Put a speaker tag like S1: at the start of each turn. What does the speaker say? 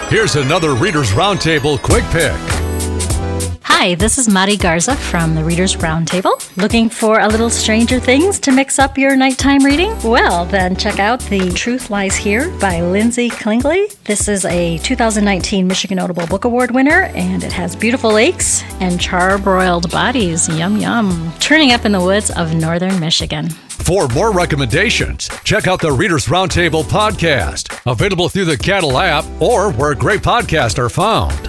S1: Here's another Reader's Roundtable Quick Pick.
S2: Hi, this is Mari Garza from the Reader's Roundtable. Looking for a little Stranger Things to mix up your nighttime reading? Well, then check out The Truth Lies Here by Lindsay Klingley. This is a 2019 Michigan Notable Book Award winner, and it has beautiful lakes and charbroiled bodies. Yum, yum. Turning up in the woods of northern Michigan.
S1: For more recommendations, check out the Reader's Roundtable podcast, available through the Cattle app or where great podcasts are found.